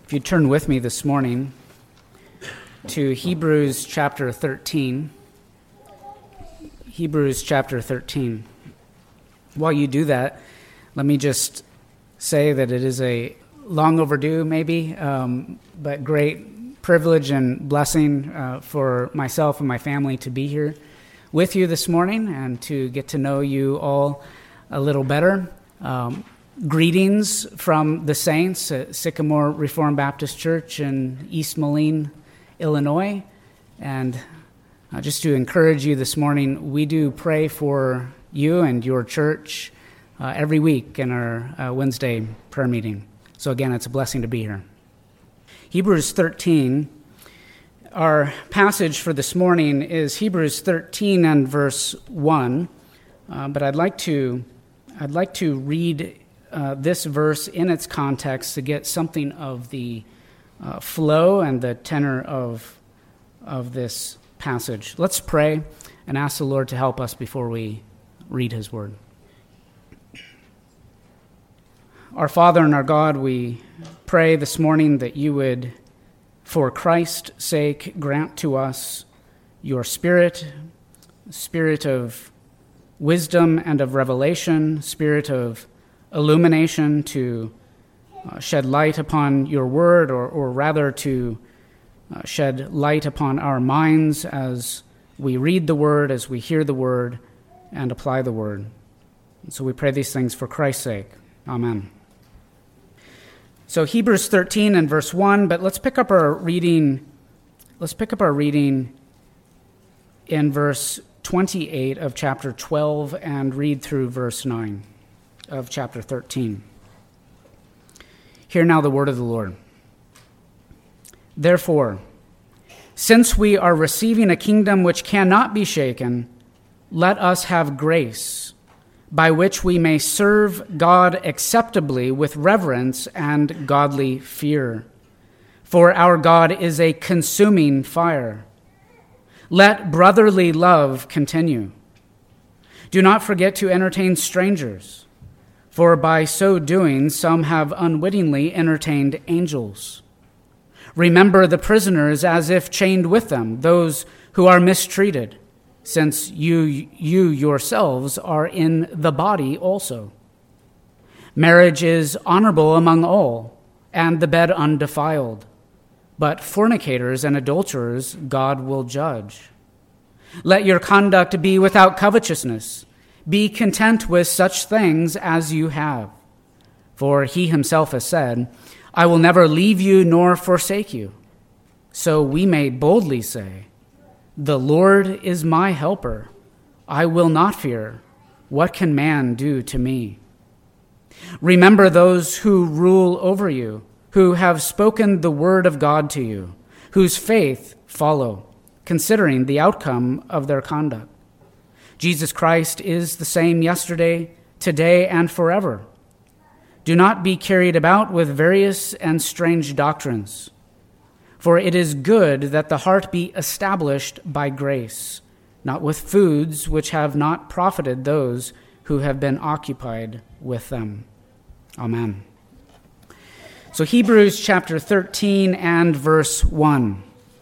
If you turn with me this morning to Hebrews chapter 13. Hebrews chapter 13. While you do that, let me just say that it is a long overdue, maybe, but great privilege and blessing for myself and my family to be here with you this morning and to get to know you all a little better. Greetings from the saints at Sycamore Reformed Baptist Church in East Moline, Illinois. And just to encourage you this morning, we do pray for you and your church every week in our Wednesday prayer meeting. So again, it's a blessing to be here. Hebrews 13, our passage for this morning is Hebrews 13 and verse 1. But I'd like to read this verse in its context to get something of the flow and the tenor of this passage. Let's pray and ask the Lord to help us before we read his word. Our Father and our God, we pray this morning that you would, for Christ's sake, grant to us your spirit of wisdom and of revelation, spirit of illumination to shed light upon your word, or rather to shed light upon our minds as we read the word, as we hear the word, and apply the word. And so we pray these things for Christ's sake. Amen. So Hebrews 13 and verse 1, but let's pick up our reading in verse 28 of chapter 12 and read through verse 9 of chapter 13. Hear now the word of the Lord. Therefore, since we are receiving a kingdom which cannot be shaken, let us have grace, by which we may serve God acceptably with reverence and godly fear. For our God is a consuming fire. Let brotherly love continue. Do not forget to entertain strangers, for by so doing some have unwittingly entertained angels. Remember the prisoners as if chained with them, those who are mistreated, since you yourselves are in the body also. Marriage is honorable among all, and the bed undefiled. But fornicators and adulterers God will judge. Let your conduct be without covetousness. Be content with such things as you have. For he himself has said, I will never leave you nor forsake you. So we may boldly say, the Lord is my helper. I will not fear. What can man do to me? Remember those who rule over you, who have spoken the word of God to you, whose faith follow, considering the outcome of their conduct. Jesus Christ is the same yesterday, today, and forever. Do not be carried about with various and strange doctrines, for it is good that the heart be established by grace, not with foods which have not profited those who have been occupied with them. Amen. So Hebrews chapter 13 and verse 1.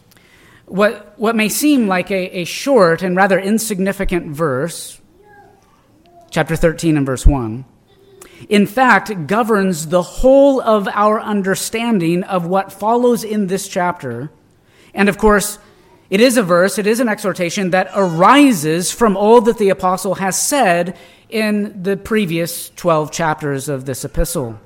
What may seem like a short and rather insignificant verse, chapter 13 and verse 1, in fact governs the whole of our understanding of what follows in this chapter. And of course, it is a verse, it is an exhortation that arises from all that the apostle has said in the previous 12 chapters of this epistle.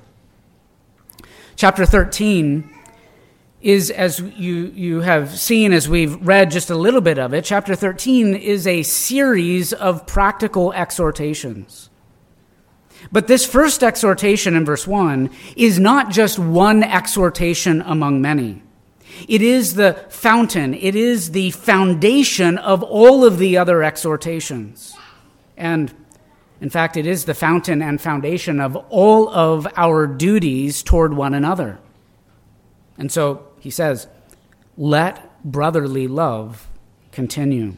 Chapter 13 is, as you have seen as we've read just a little bit of it, chapter 13 is a series of practical exhortations. But this first exhortation in verse 1 is not just one exhortation among many. It is the fountain, it is the foundation of all of the other exhortations. And in fact, it is the fountain and foundation of all of our duties toward one another. And so he says, let brotherly love continue.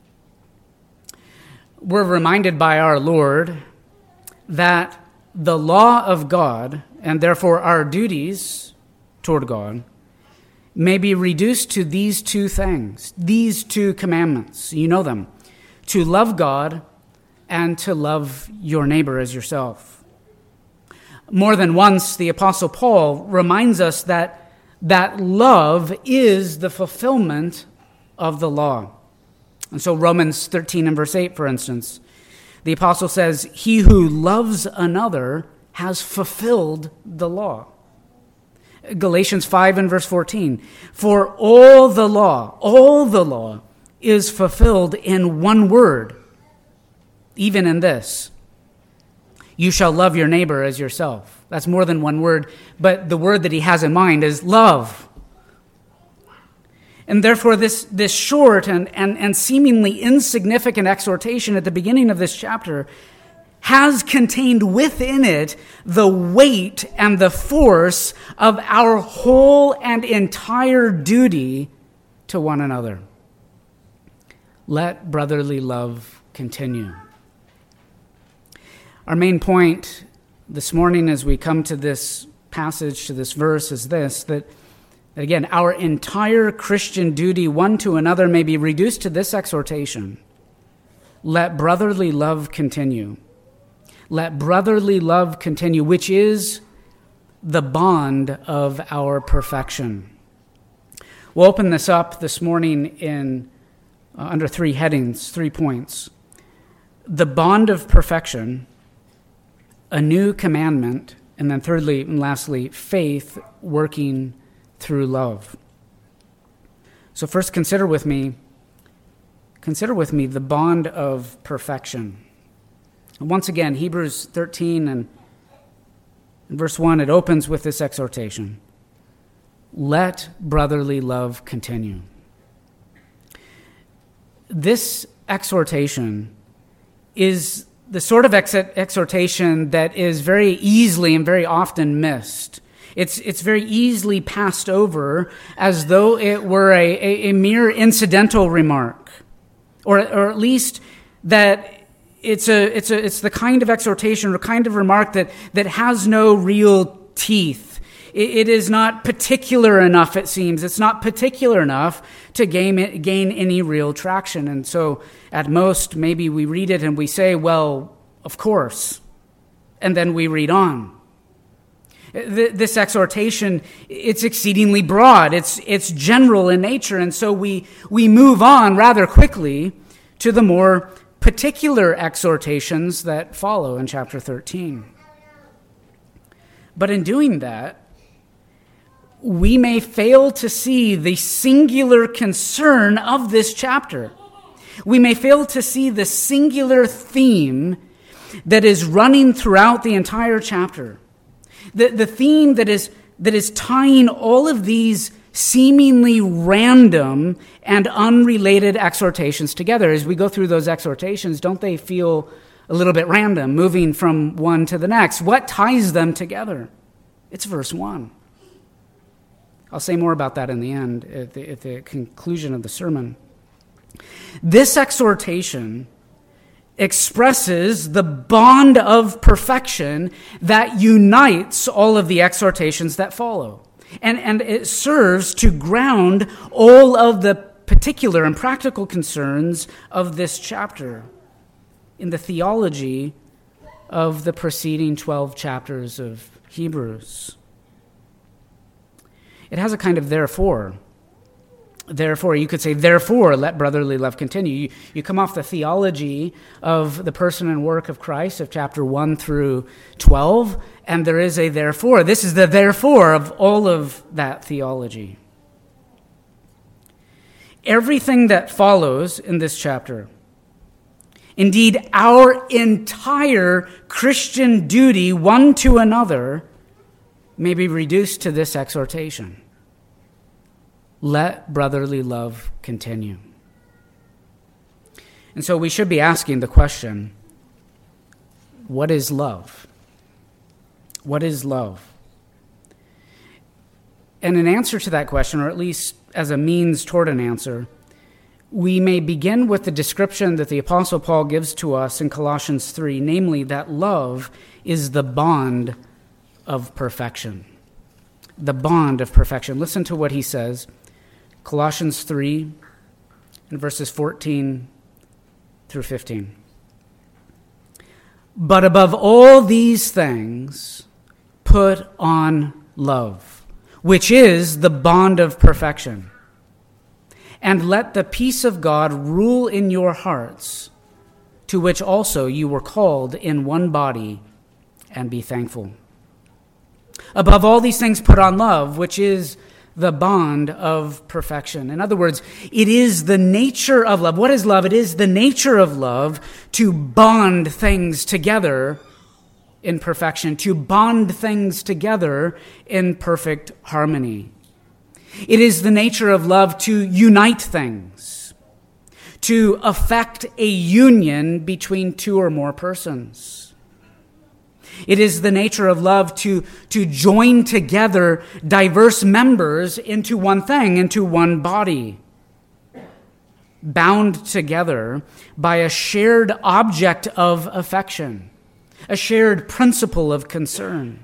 We're reminded by our Lord that the law of God, and therefore our duties toward God may be reduced to these two things, these two commandments. You know them: to love God and to love your neighbor as yourself. More than once, the Apostle Paul reminds us that love is the fulfillment of the law. And so Romans 13 and verse 8, for instance, the apostle says, "He who loves another has fulfilled the law." Galatians 5 and verse 14, "For all the law is fulfilled in one word, even in this: you shall love your neighbor as yourself." That's more than one word, but the word that he has in mind is love. And therefore, this short and seemingly insignificant exhortation at the beginning of this chapter has contained within it the weight and the force of our whole and entire duty to one another. Let brotherly love continue. Our main point this morning as we come to this passage, to this verse, is this, that again, our entire Christian duty one to another may be reduced to this exhortation: let brotherly love continue. Let brotherly love continue, which is the bond of our perfection. We'll open this up this morning in under three headings, 3 points: the bond of perfection, a new commandment, and then thirdly and lastly, faith working through love. So first, consider with me the bond of perfection. And once again, Hebrews 13 and verse 1, it opens with this exhortation: let brotherly love continue. This exhortation is the sort of exhortation that is very easily and very often missed. It's very easily passed over as though it were a mere incidental remark, or at least that it's the kind of exhortation or kind of remark that has no real teeth. It is not particular enough, it seems. It's not particular enough to gain any real traction. And so at most, maybe we read it and we say, well, of course. And then we read on. This exhortation, it's exceedingly broad. It's general in nature. And so we move on rather quickly to the more particular exhortations that follow in chapter 13. But in doing that, we may fail to see the singular concern of this chapter. We may fail to see the singular theme that is running throughout the entire chapter. The theme that is tying all of these seemingly random and unrelated exhortations together. As we go through those exhortations, don't they feel a little bit random, moving from one to the next? What ties them together? It's verse 1. I'll say more about that in the end, at the conclusion of the sermon. This exhortation expresses the bond of perfection that unites all of the exhortations that follow. And it serves to ground all of the particular and practical concerns of this chapter in the theology of the preceding 12 chapters of Hebrews. It has a kind of therefore. Therefore, you could say, therefore, let brotherly love continue. You come off the theology of the person and work of Christ of chapter 1 through 12, and there is a therefore. This is the therefore of all of that theology. Everything that follows in this chapter, indeed our entire Christian duty one to another, may be reduced to this exhortation: let brotherly love continue. And so we should be asking the question, what is love? What is love? And in answer to that question, or at least as a means toward an answer, we may begin with the description that the Apostle Paul gives to us in Colossians 3, namely that love is the bond of perfection. the bond of perfection. Listen to what he says. Colossians 3 and verses 14 through 15. But above all these things, put on love, which is the bond of perfection. And let the peace of God rule in your hearts, to which also you were called in one body, and be thankful. Above all these things, put on love, which is the bond of perfection. In other words, it is the nature of love. What is love? It is the nature of love to bond things together in perfection, to bond things together in perfect harmony. It is the nature of love to unite things, to effect a union between two or more persons. It is the nature of love to join together diverse members into one thing, into one body, bound together by a shared object of affection, a shared principle of concern.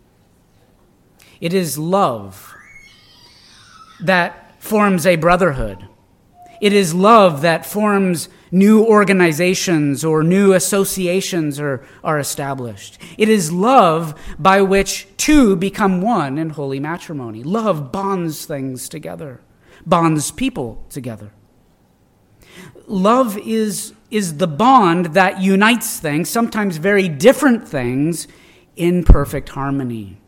It is love that forms a brotherhood. It is love that forms new organizations or new associations are established. It is love by which two become one in holy matrimony. Love bonds things together, bonds people together. Love is the bond that unites things, sometimes very different things, in perfect harmony.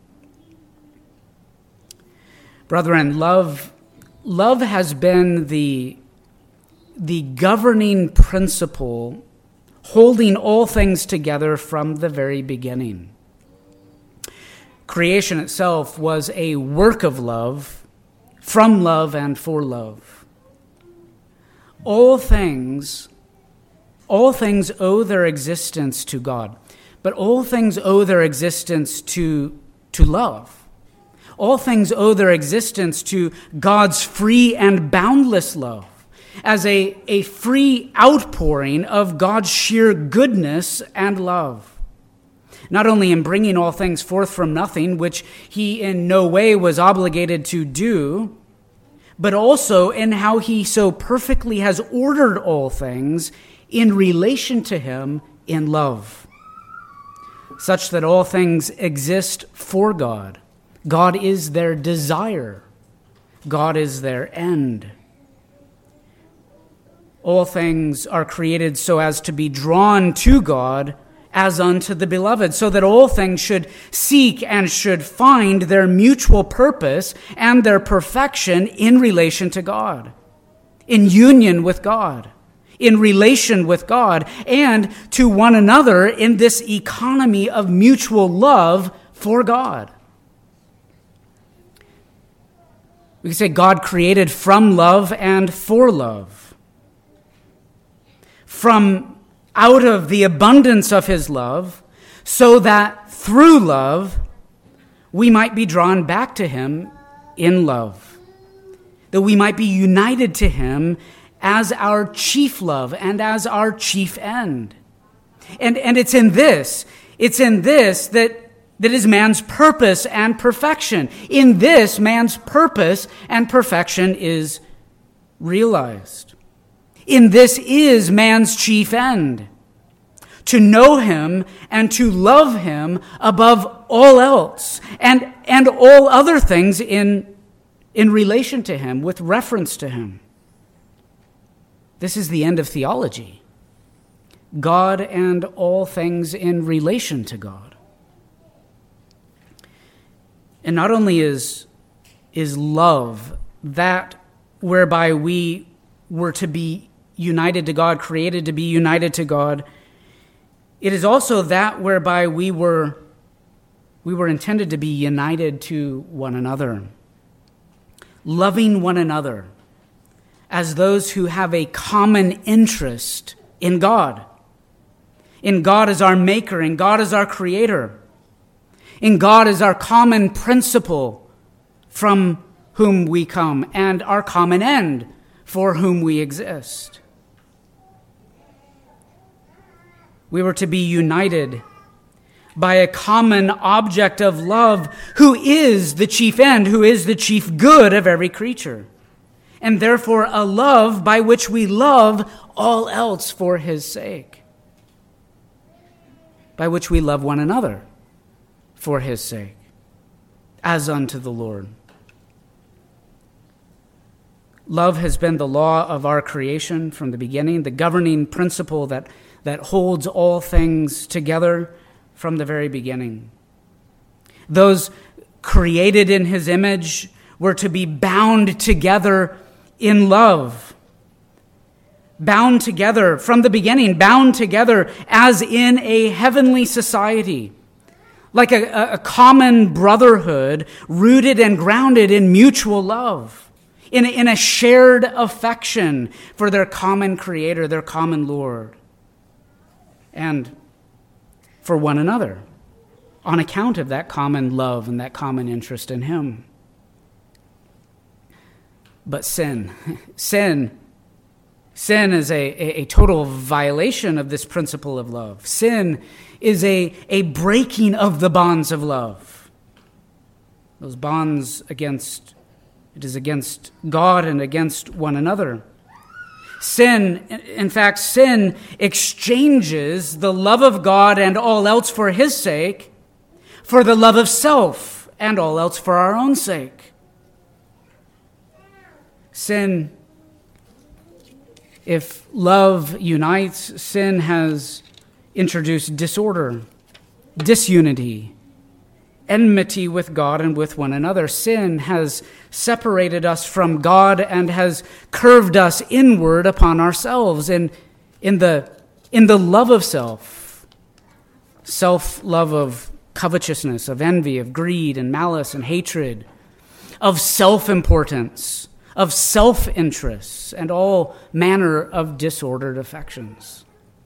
Brethren, love has been the governing principle holding all things together from the very beginning. Creation itself was a work of love, from love and for love. All things owe their existence to God, but all things owe their existence to love. All things owe their existence to God's free and boundless love, as a free outpouring of God's sheer goodness and love. Not only in bringing all things forth from nothing, which he in no way was obligated to do, but also in how he so perfectly has ordered all things in relation to him in love, such that all things exist for God. God is their desire. God is their end. All things are created so as to be drawn to God as unto the beloved, so that all things should seek and should find their mutual purpose and their perfection in relation to God, in union with God, in relation with God, and to one another in this economy of mutual love for God. We can say God created from love and for love. From out of the abundance of his love, so that through love we might be drawn back to him in love, that we might be united to him as our chief love and as our chief end. And it's in this that is man's purpose and perfection. In this, man's purpose and perfection is realized. In this is man's chief end, to know him and to love him above all else and all other things in relation to him, with reference to him. This is the end of theology. God and all things in relation to God. And not only is love that whereby we were to be united to God, created to be united to God, it is also that whereby we were intended to be united to one another, loving one another as those who have a common interest in God as our maker, in God as our creator, in God as our common principle from whom we come and our common end for whom we exist. We were to be united by a common object of love, who is the chief end, who is the chief good of every creature, and therefore a love by which we love all else for his sake, by which we love one another for his sake, as unto the Lord. Love has been the law of our creation from the beginning, the governing principle that holds all things together from the very beginning. Those created in his image were to be bound together in love. Bound together from the beginning, bound together as in a heavenly society, like a common brotherhood rooted and grounded in mutual love. In a shared affection for their common Creator, their common Lord, and for one another, on account of that common love and that common interest in him. But sin is a total violation of this principle of love. Sin is a breaking of the bonds of love. Those bonds it is against God and against one another. Sin exchanges the love of God and all else for his sake for the love of self and all else for our own sake. Sin, if love unites, sin has introduced disorder, disunity, enmity with God and with one another. Sin has separated us from God and has curved us inward upon ourselves in the love of self. Self-love of covetousness, of envy, of greed and malice and hatred, of self-importance, of self-interests, and all manner of disordered affections.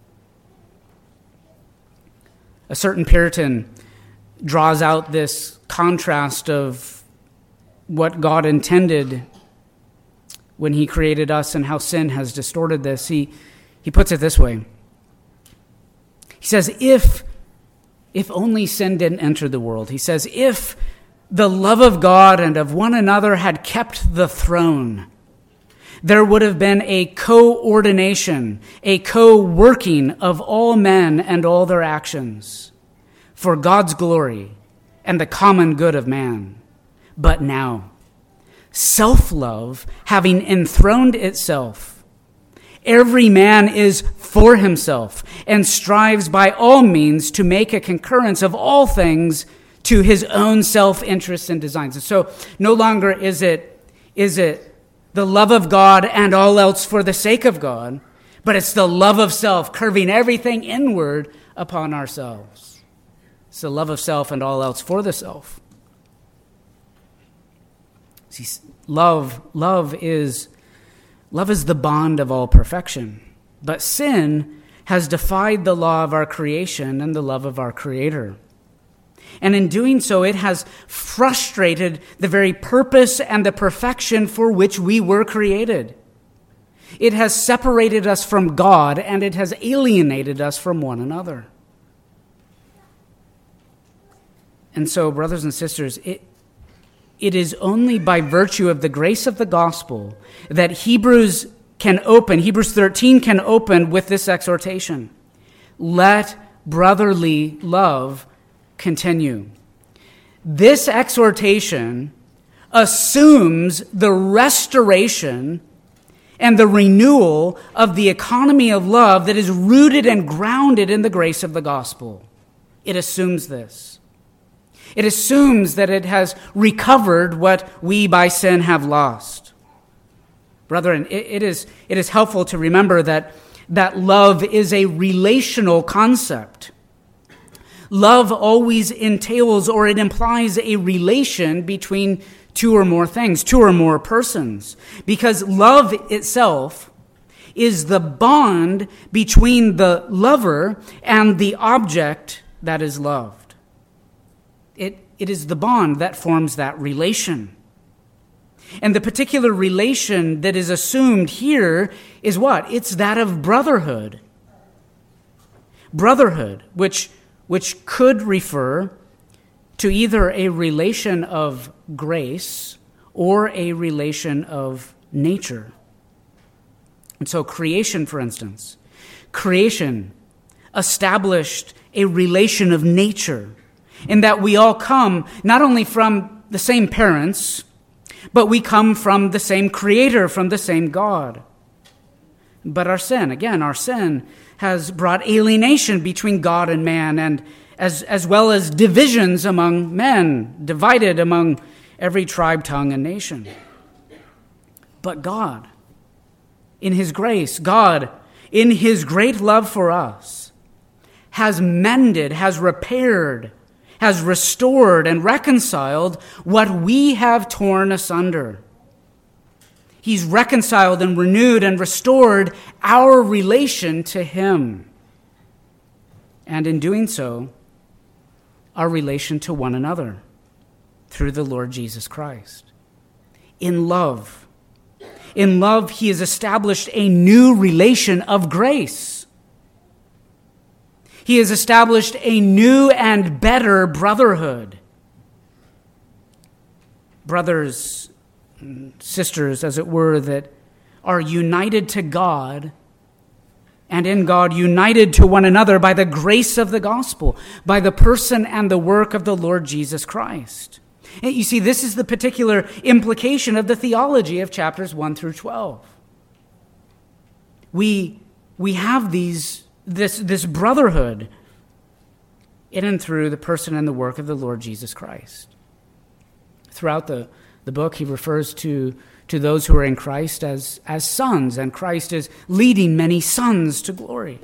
A certain Puritan draws out this contrast of what God intended when he created us and how sin has distorted this. He puts it this way. He says, if only sin didn't enter the world, he says, if the love of God and of one another had kept the throne, there would have been a coordination, a co-working of all men and all their actions for God's glory and the common good of man. But now, self-love having enthroned itself, every man is for himself and strives by all means to make a concurrence of all things to his own self-interests and designs. And so no longer is it the love of God and all else for the sake of God, but it's the love of self, curving everything inward upon ourselves. It's the love of self and all else for the self. See, love is the bond of all perfection. But sin has defied the law of our creation and the love of our Creator. And in doing so, it has frustrated the very purpose and the perfection for which we were created. It has separated us from God, and it has alienated us from one another. And so, brothers and sisters, it is only by virtue of the grace of the gospel that Hebrews 13 can open with this exhortation. Let brotherly love continue. This exhortation assumes the restoration and the renewal of the economy of love that is rooted and grounded in the grace of the gospel. It assumes this. It assumes that it has recovered what we by sin have lost. Brethren, it is helpful to remember that love is a relational concept. Love always entails or it implies a relation between two or more things, two or more persons, because love itself is the bond between the lover and the object that is loved. It is the bond that forms that relation. And the particular relation that is assumed here is what? It's that of brotherhood. Brotherhood, which which could refer to either a relation of grace or a relation of nature. And so creation, for instance, creation established a relation of nature in that we all come not only from the same parents, but we come from the same Creator, from the same God. But our sin has brought alienation between God and man, and as well as divisions among men, divided among every tribe, tongue, and nation. But God, in His grace, God, in His great love for us, has mended, has repaired, has restored and reconciled what we have torn asunder. He's reconciled and renewed and restored our relation to Him. And in doing so, our relation to one another through the Lord Jesus Christ. In love, He has established a new relation of grace. He has established a new and better brotherhood. Brothers and sisters, as it were, that are united to God and in God united to one another by the grace of the gospel, by the person and the work of the Lord Jesus Christ. And you see, this is the particular implication of the theology of chapters 1 through 12. We have this brotherhood in and through the person and the work of the Lord Jesus Christ. Throughout the book, he refers to those who are in Christ as sons, and Christ is leading many sons to glory.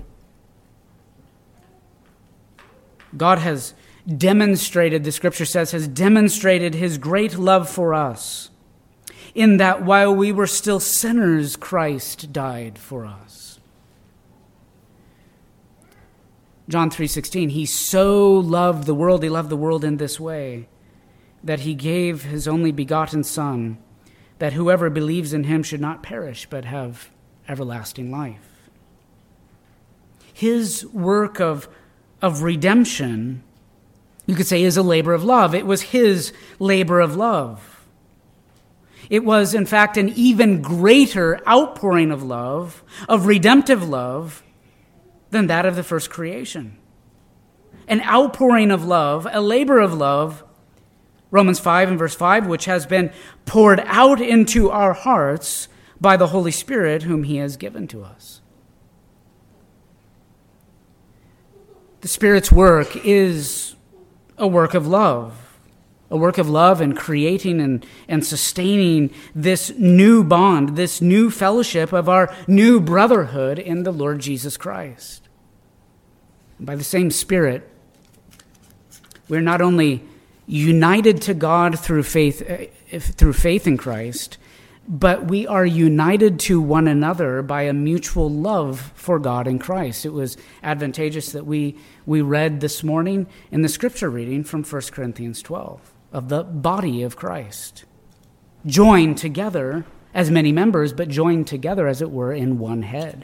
God has demonstrated, the Scripture says, has demonstrated His great love for us, in that while we were still sinners, Christ died for us. John 3:16, He so loved the world, He loved the world in this way, that He gave His only begotten Son, that whoever believes in Him should not perish, but have everlasting life. His work of redemption, you could say, is a labor of love. It was His labor of love. It was, in fact, an even greater outpouring of love, of redemptive love, than that of the first creation. An outpouring of love, a labor of love, Romans 5 and verse 5, which has been poured out into our hearts by the Holy Spirit whom He has given to us. The Spirit's work is a work of love in creating and sustaining this new bond, this new fellowship of our new brotherhood in the Lord Jesus Christ. By the same Spirit, we're not only united to God through faith in Christ, but we are united to one another by a mutual love for God in Christ. It was advantageous that we read this morning in the scripture reading from 1 Corinthians 12 of the body of Christ, joined together as many members, but joined together, as it were, in one head.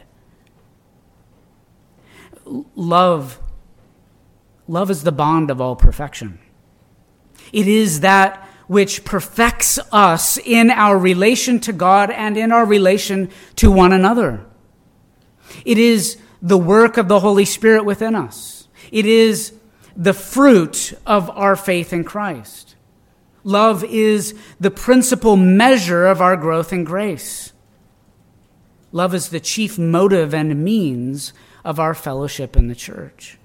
Love is the bond of all perfection. It is that which perfects us in our relation to God and in our relation to one another. It is the work of the Holy Spirit within us. It is the fruit of our faith in Christ. Love is the principal measure of our growth in grace. Love is the chief motive and means of our fellowship in the church.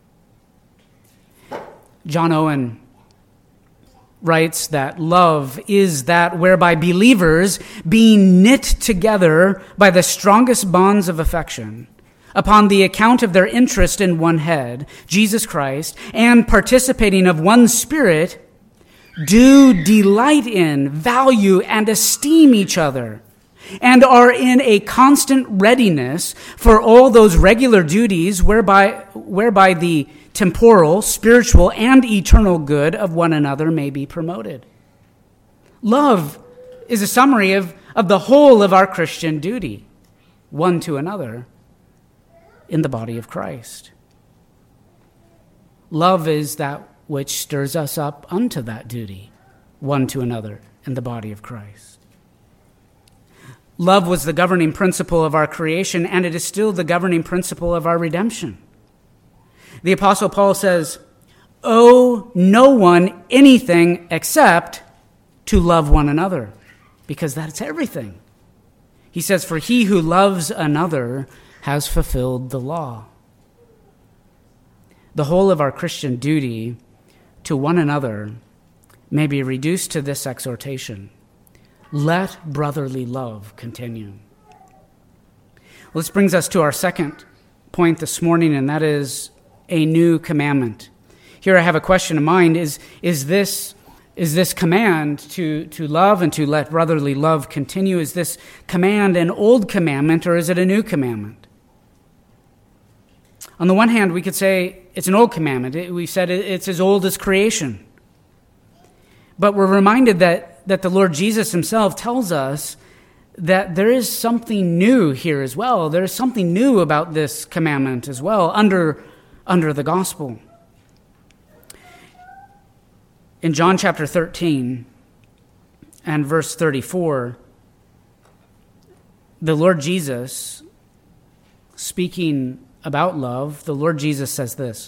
John Owen writes that love is that whereby believers, being knit together by the strongest bonds of affection, upon the account of their interest in one head, Jesus Christ, and participating of one Spirit, do delight in, value, and esteem each other, and are in a constant readiness for all those regular duties whereby the temporal, spiritual, and eternal good of one another may be promoted. Love is a summary of the whole of our Christian duty, one to another, in the body of Christ. Love is that which stirs us up unto that duty, one to another in the body of Christ. Love was the governing principle of our creation, and it is still the governing principle of our redemption. The Apostle Paul says, "Owe no one anything except to love one another," because that's everything. He says, "For he who loves another has fulfilled the law." The whole of our Christian duty to one another may be reduced to this exhortation: let brotherly love continue. Well, this brings us to our second point this morning, and that is a new commandment. Here I have a question in mind. Is this command to love and to let brotherly love continue, is this command an old commandment or is it a new commandment? On the one hand, we could say it's an old commandment. We said it's as old as creation. But we're reminded that the Lord Jesus himself tells us that there is something new here as well. There is something new about this commandment as well under the gospel. In John chapter 13 and verse 34, the Lord Jesus, speaking about love, the Lord Jesus says this: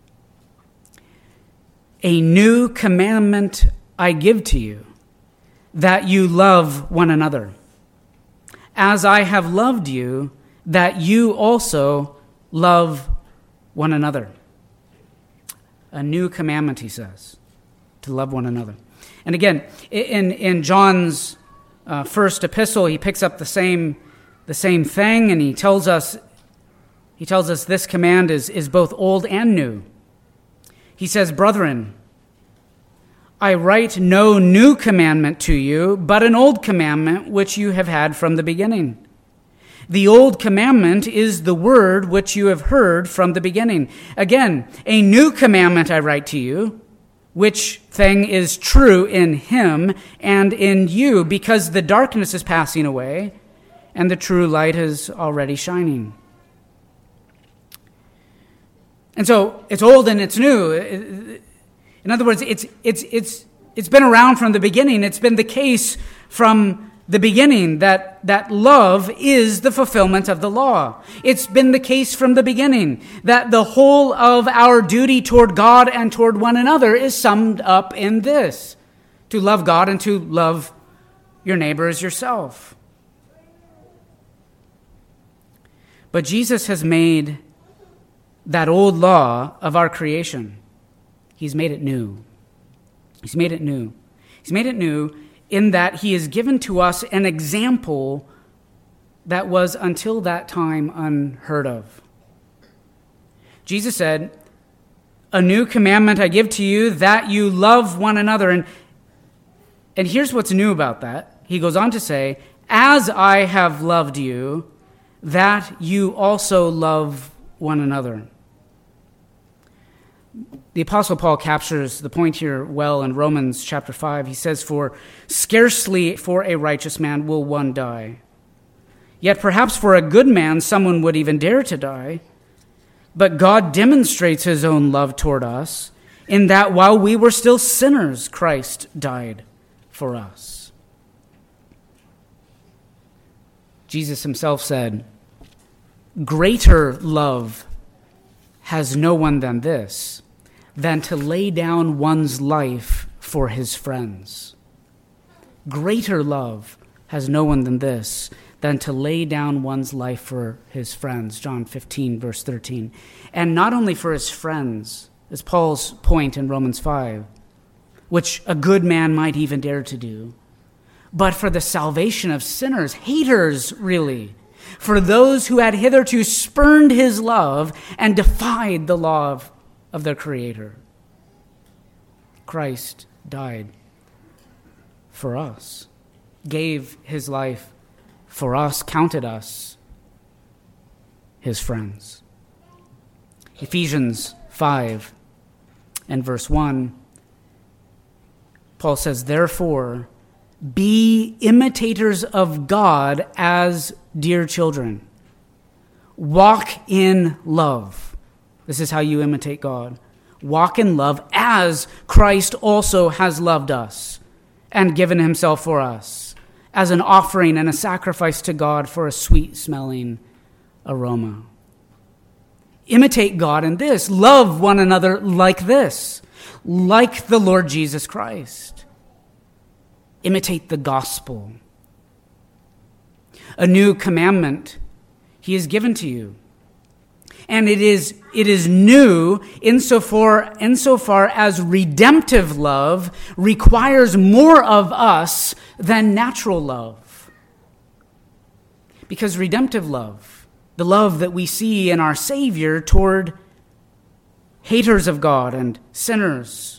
"A new commandment I give to you, that you love one another. As I have loved you, that you also love one another." A new commandment, he says, to love one another. And again, in John's first epistle, he picks up the same thing, and he tells us this command is both old and new. He says, "Brethren, I write no new commandment to you, but an old commandment which you have had from the beginning. The old commandment is the word which you have heard from the beginning. Again, a new commandment I write to you, which thing is true in him and in you, because the darkness is passing away and the true light is already shining." And so it's old and it's new. In other words, it's been around from the beginning. It's been the case from the beginning that love is the fulfillment of the law. It's been the case from the beginning that the whole of our duty toward God and toward one another is summed up in this: to love God and to love your neighbor as yourself. But Jesus has made that old law of our creation, he's made it new. He's made it new. He's made it new in that he has given to us an example that was until that time unheard of. Jesus said, "A new commandment I give to you, that you love one another." And here's what's new about that. He goes on to say, "As I have loved you, that you also love one another." The Apostle Paul captures the point here well in Romans chapter 5. He says, "For scarcely for a righteous man will one die. Yet perhaps for a good man someone would even dare to die. But God demonstrates his own love toward us, in that while we were still sinners, Christ died for us." Jesus himself said, "Greater love has no one than this, than to lay down one's life for his friends." Greater love has no one than this, than to lay down one's life for his friends. John 15, verse 13. And not only for his friends, as Paul's point in Romans 5, which a good man might even dare to do, but for the salvation of sinners, haters really, for those who had hitherto spurned his love and defied the law of their Creator. Christ died for us, gave his life for us, counted us his friends. Ephesians 5 and verse 1, Paul says, "Therefore, be imitators of God as dear children. Walk in love." This is how you imitate God. walk in love as Christ also has loved us and given himself for us as an offering and a sacrifice to God for a sweet-smelling aroma. Imitate God in this. Love one another like this, like the Lord Jesus Christ. Imitate the gospel. A new commandment he has given to you. And it is new insofar as redemptive love requires more of us than natural love. Because redemptive love, the love that we see in our Savior toward haters of God and sinners,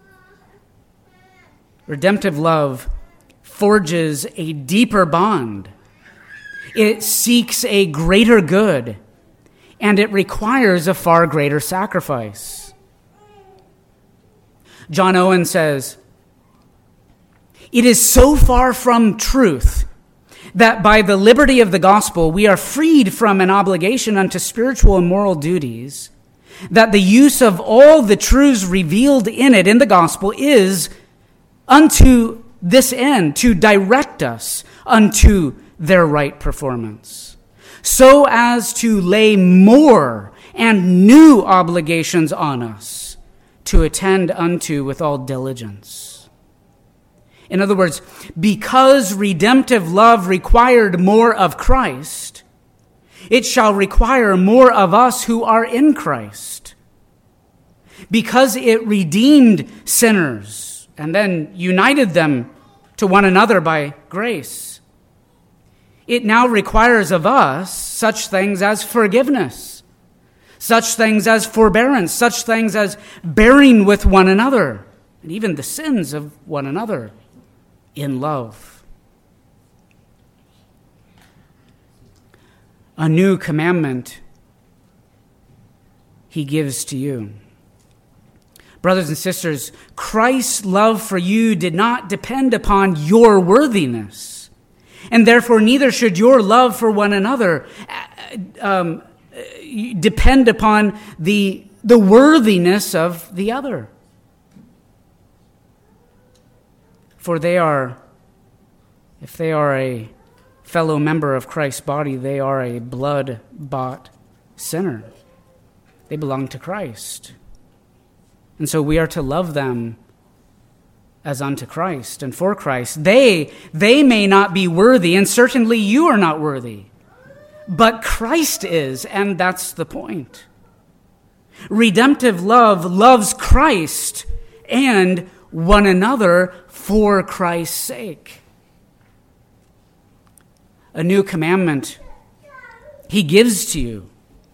redemptive love forges a deeper bond. It seeks a greater good, and it requires a far greater sacrifice. John Owen says, "It is so far from truth that by the liberty of the gospel we are freed from an obligation unto spiritual and moral duties, that the use of all the truths revealed in it, in the gospel, is unto this end, to direct us unto their right performance, so as to lay more and new obligations on us to attend unto with all diligence." In other words, because redemptive love required more of Christ, it shall require more of us who are in Christ. Because it redeemed sinners and then united them to one another by grace, it now requires of us such things as forgiveness, such things as forbearance, such things as bearing with one another, and even the sins of one another in love. A new commandment he gives to you. Brothers and sisters, Christ's love for you did not depend upon your worthiness, and therefore neither should your love for one another depend upon the worthiness of the other. For if they are a fellow member of Christ's body, they are a blood-bought sinner. They belong to Christ. And so we are to love them as unto Christ and for Christ. They may not be worthy, and certainly you are not worthy, but Christ is, and that's the point. Redemptive love loves Christ and one another for Christ's sake. A new commandment he gives to you.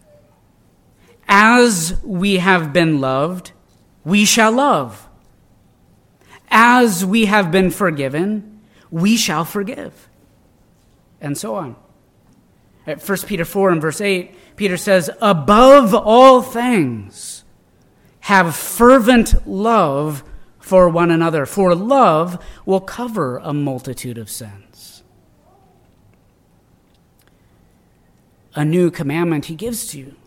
As we have been loved, we shall love. As we have been forgiven, we shall forgive. And so on. At 1 Peter 4 and verse 8, Peter says, "Above all things, have fervent love for one another, for love will cover a multitude of sins." A new commandment he gives to you.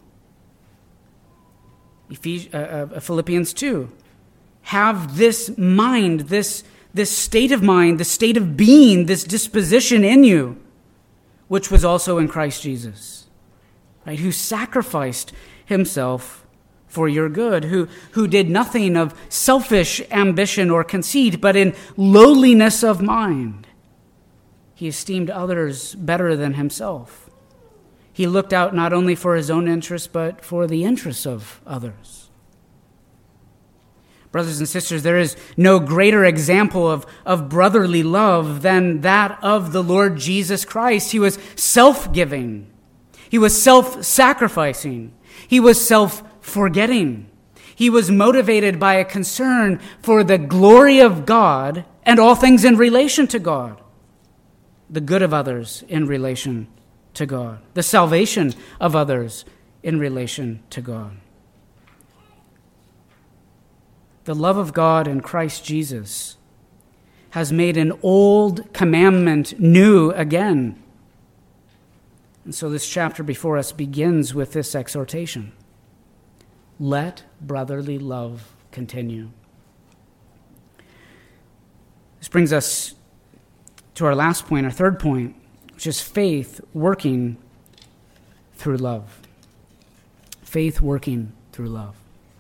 Philippians 2. Have this mind, this state of mind, this state of being, this disposition in you, which was also in Christ Jesus, right? Who sacrificed himself for your good, who did nothing of selfish ambition or conceit, but in lowliness of mind, he esteemed others better than himself. He looked out not only for his own interests, but for the interests of others. Brothers and sisters, there is no greater example of brotherly love than that of the Lord Jesus Christ. He was self-giving. He was self-sacrificing. He was self-forgetting. He was motivated by a concern for the glory of God and all things in relation to God, the good of others in relation to God, the salvation of others in relation to God. The love of God in Christ Jesus has made an old commandment new again. And so this chapter before us begins with this exhortation. let brotherly love continue. This brings us to our last point, our third point, which is faith working through love. Faith working through love.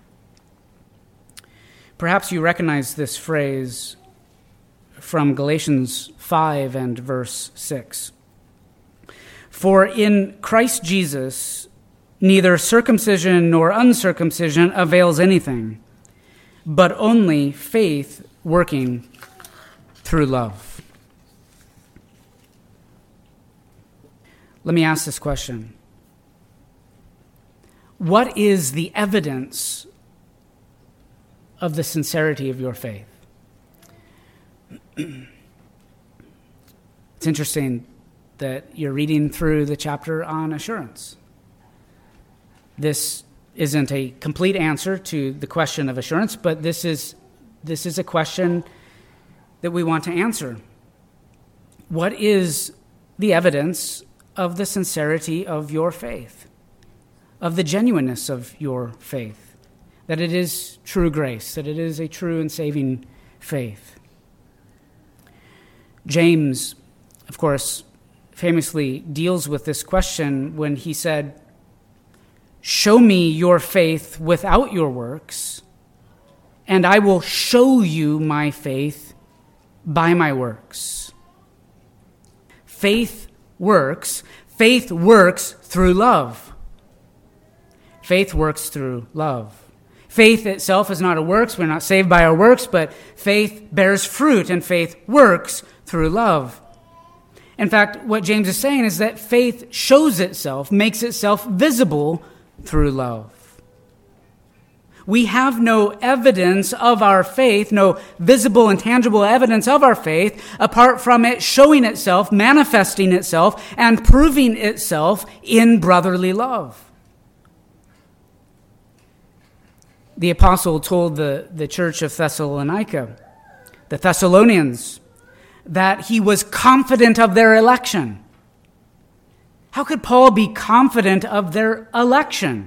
Perhaps you recognize this phrase from Galatians 5 and verse 6. For in Christ Jesus, neither circumcision nor uncircumcision avails anything, but only faith working through love. Let me ask this question. What is the evidence of the sincerity of your faith? It's interesting that you're reading through the chapter on assurance. This isn't a complete answer to the question of assurance, but this is a question that we want to answer. What is the evidence of the sincerity of your faith, of the genuineness of your faith, that it is true grace, that it is a true and saving faith? James, of course, famously deals with this question when he said, "Show me your faith without your works, and I will show you my faith by my works." Faith works through love. Faith works through love. Faith itself is not a works. We're not saved by our works, but faith bears fruit, and faith works through love. In fact, what James is saying is that faith shows itself, makes itself visible through love. We have no evidence of our faith, no visible and tangible evidence of our faith, apart from it showing itself, manifesting itself, and proving itself in brotherly love. The apostle told the church of Thessalonica, the Thessalonians, that he was confident of their election. How could Paul be confident of their election?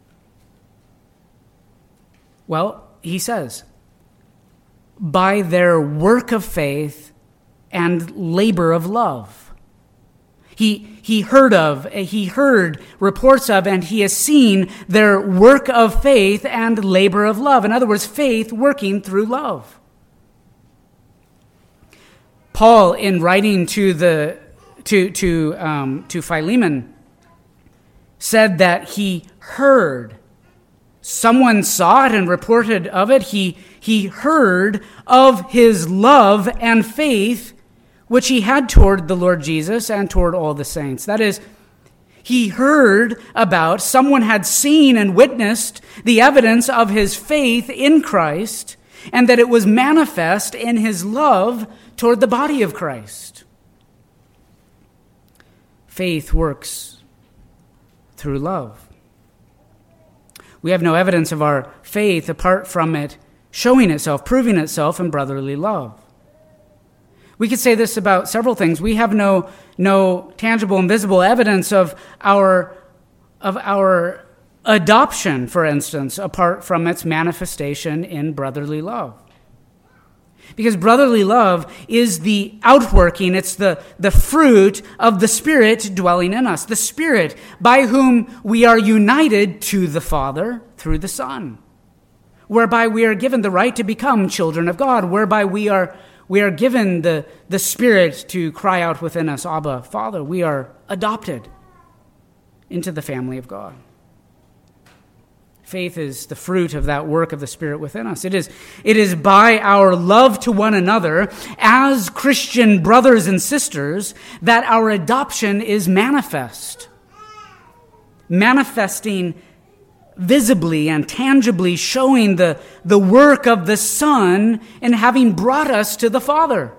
Well, he says, by their work of faith and labor of love. He heard reports of, and he has seen their work of faith and labor of love. In other words, faith working through love. Paul, in writing to Philemon, said that he heard. Someone saw it and reported of it. He heard of his love and faith, which he had toward the Lord Jesus and toward all the saints. That is, he heard about, someone had seen and witnessed the evidence of his faith in Christ, and that it was manifest in his love toward the body of Christ. Faith works through love. We have no evidence of our faith apart from it showing itself, proving itself in brotherly love. We could say this about several things. We have no tangible and visible evidence of our adoption, for instance, apart from its manifestation in brotherly love. Because brotherly love is the outworking, it's the fruit of the Spirit dwelling in us. The Spirit by whom we are united to the Father through the Son. Whereby we are given the right to become children of God. Whereby we are given the Spirit to cry out within us, Abba, Father. We are adopted into the family of God. Faith is the fruit of that work of the Spirit within us. It is by our love to one another as Christian brothers and sisters that our adoption is manifesting visibly and tangibly, showing the work of the Son in having brought us to the Father.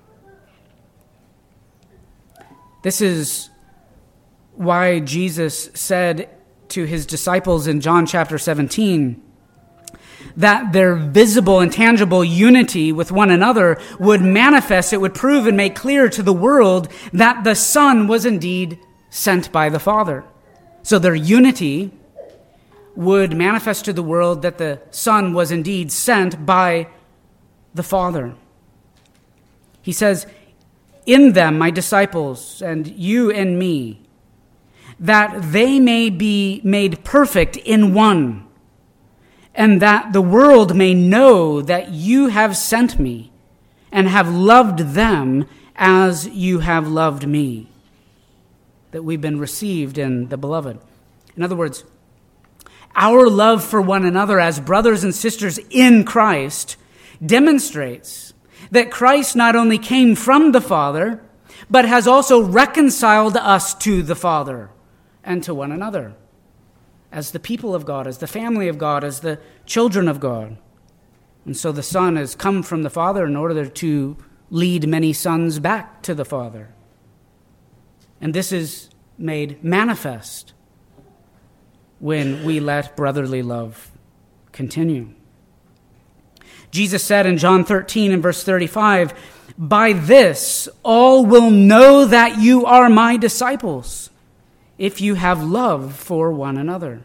This is why Jesus said to his disciples in John chapter 17, that their visible and tangible unity with one another would manifest, it would prove and make clear to the world that the Son was indeed sent by the Father. So their unity would manifest to the world that the Son was indeed sent by the Father. He says, "In them, my disciples, and you and me, that they may be made perfect in one, and that the world may know that you have sent me and have loved them as you have loved me," that we've been received in the Beloved. In other words, our love for one another as brothers and sisters in Christ demonstrates that Christ not only came from the Father, but has also reconciled us to the Father and to one another as the people of God, as the family of God, as the children of God. And so the Son has come from the Father in order to lead many sons back to the Father. And this is made manifest when we let brotherly love continue. Jesus said in John 13 and verse 35, "By this all will know that you are my disciples, if you have love for one another."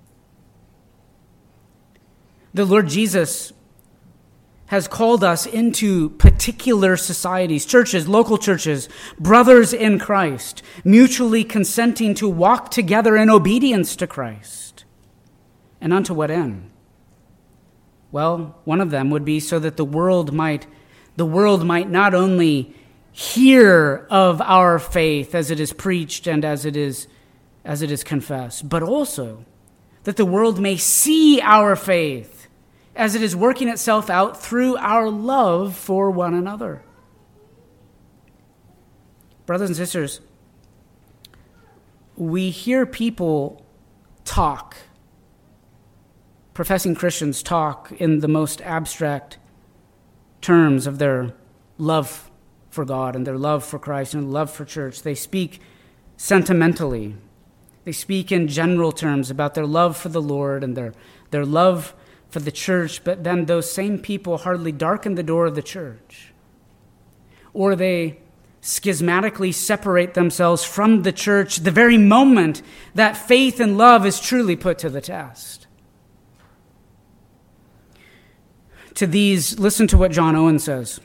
The Lord Jesus has called us into particular societies, churches, local churches, brothers in Christ, mutually consenting to walk together in obedience to Christ. And unto what end? Well, one of them would be so that the world might not only hear of our faith as it is preached and as it is confessed, but also that the world may see our faith as it is working itself out through our love for one another. Brothers and sisters, we hear people talk, professing Christians talk in the most abstract terms of their love for God and their love for Christ and love for church. They speak sentimentally. They speak in general terms about their love for the Lord and their love for the church, but then those same people hardly darken the door of the church. Or they schismatically separate themselves from the church the very moment that faith and love is truly put to the test. To these, listen to what John Owen says.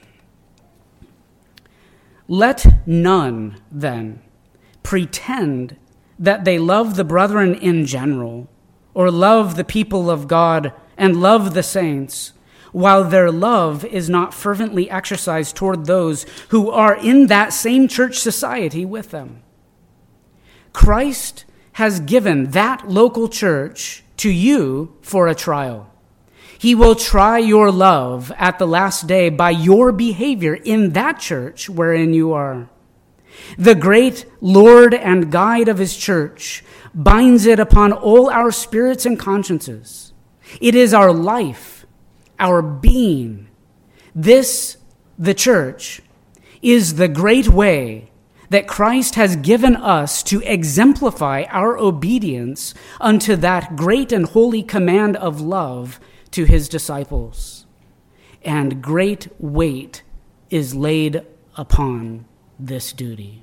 "Let none, then, pretend that they love the brethren in general, or love the people of God and love the saints, while their love is not fervently exercised toward those who are in that same church society with them. Christ has given that local church to you for a trial. He will try your love at the last day by your behavior in that church wherein you are. The great Lord and guide of his church binds it upon all our spirits and consciences. It is our life, our being. This, the church, is the great way that Christ has given us to exemplify our obedience unto that great and holy command of love to his disciples. And great weight is laid upon this duty."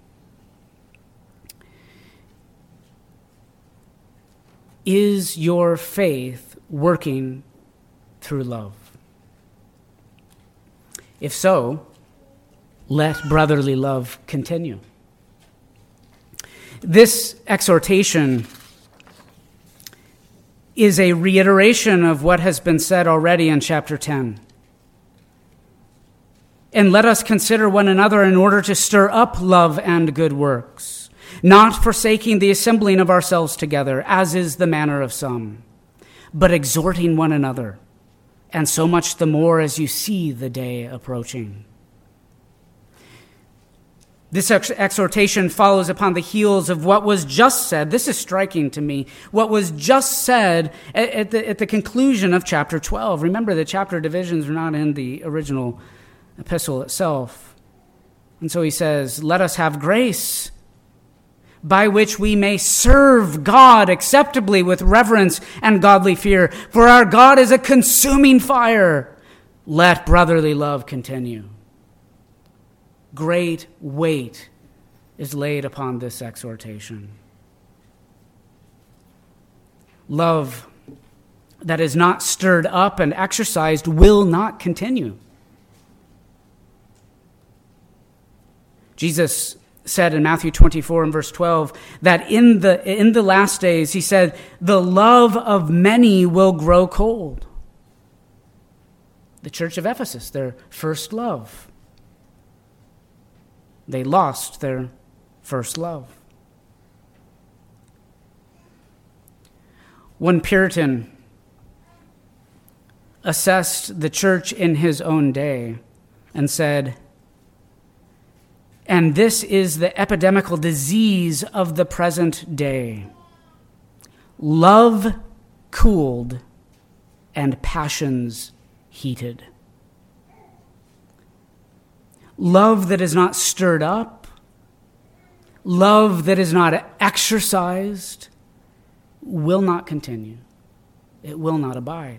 Is your faith working through love? If so, let brotherly love continue. This exhortation is a reiteration of what has been said already in chapter 10. "And let us consider one another in order to stir up love and good works, not forsaking the assembling of ourselves together, as is the manner of some, but exhorting one another, and so much the more as you see the day approaching." This exhortation follows upon the heels of what was just said. This is striking to me. What was just said at the conclusion of chapter 12. Remember, the chapter divisions are not in the original epistle itself. And so he says, "Let us have grace by which we may serve God acceptably with reverence and godly fear. For our God is a consuming fire. Let brotherly love continue." Great weight is laid upon this exhortation. Love that is not stirred up and exercised will not continue. Jesus said in Matthew 24 and verse 12 that in the last days, he said, the love of many will grow cold. The church of Ephesus, their first love. They lost their first love. One Puritan assessed the church in his own day and said, and this is the epidemical disease of the present day. Love cooled and passions heated. Love that is not stirred up, love that is not exercised, will not continue. It will not abide.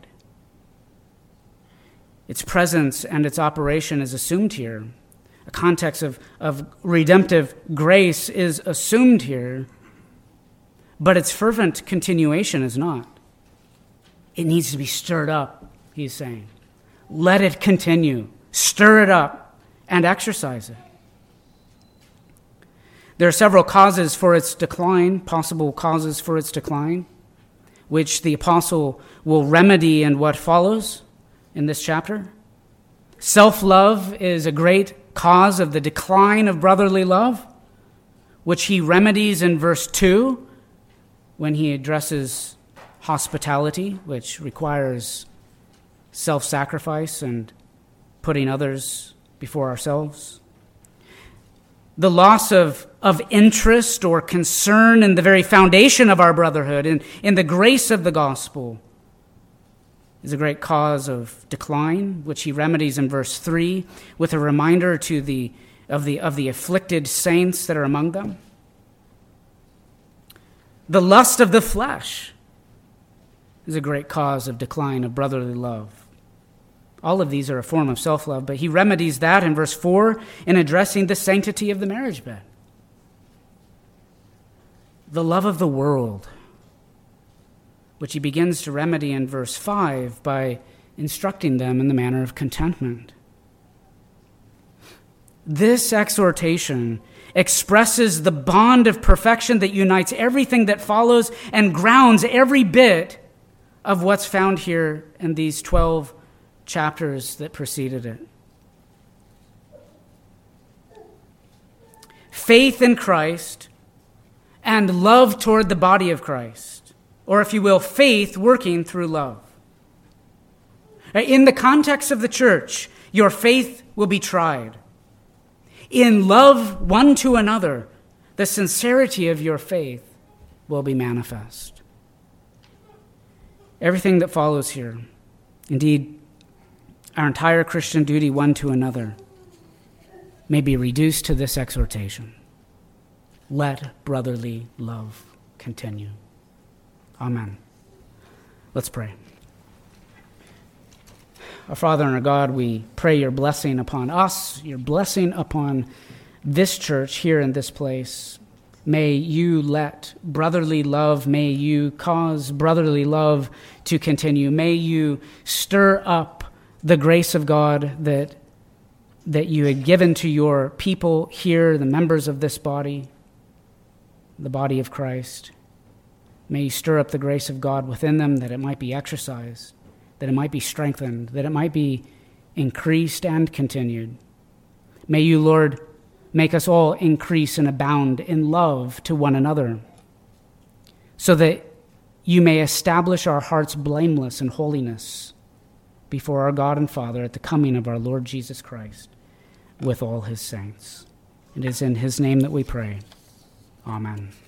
Its presence and its operation is assumed here. A context of redemptive grace is assumed here, but its fervent continuation is not. It needs to be stirred up, he's saying. Let it continue. Stir it up and exercise it. There are several causes for its decline, possible causes for its decline, which the apostle will remedy in what follows in this chapter. Self-love is a great cause of the decline of brotherly love, which he remedies in verse 2 when he addresses hospitality, which requires self-sacrifice and putting others before ourselves. The loss of interest or concern in the very foundation of our brotherhood, in the grace of the gospel, is a great cause of decline, which he remedies in verse 3 with a reminder of the afflicted saints that are among them. The lust of the flesh is a great cause of decline of brotherly love. All of these are a form of self-love, but he remedies that in verse 4 in addressing the sanctity of the marriage bed. The love of the world, which he begins to remedy in verse 5 by instructing them in the manner of contentment. This exhortation expresses the bond of perfection that unites everything that follows and grounds every bit of what's found here in these 12 chapters that preceded it. Faith in Christ and love toward the body of Christ, or if you will, faith working through love. In the context of the church, your faith will be tried. In love one to another, the sincerity of your faith will be manifest. Everything that follows here, indeed, our entire Christian duty one to another, may be reduced to this exhortation. Let brotherly love continue. Amen. Let's pray. Our Father and our God, we pray your blessing upon us, your blessing upon this church here in this place. May you let brotherly love, may you cause brotherly love to continue. May you stir up the grace of God that you had given to your people here, the members of this body, the body of Christ. May you stir up the grace of God within them that it might be exercised, that it might be strengthened, that it might be increased and continued. May you, Lord, make us all increase and abound in love to one another, so that you may establish our hearts blameless in holiness before our God and Father at the coming of our Lord Jesus Christ with all his saints. It is in his name that we pray. Amen.